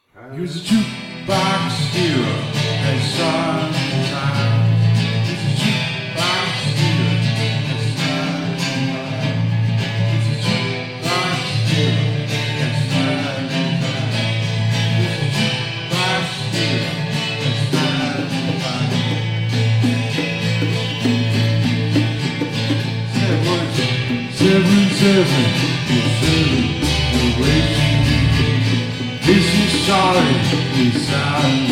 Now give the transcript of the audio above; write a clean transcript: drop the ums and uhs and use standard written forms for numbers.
He was a jukebox hero at sunrise. He's a jukebox hero at sunrise. He's a jukebox hero at sunrise. He's a jukebox hero at sunrise. 777 is waiting. This is Charlie, he's out.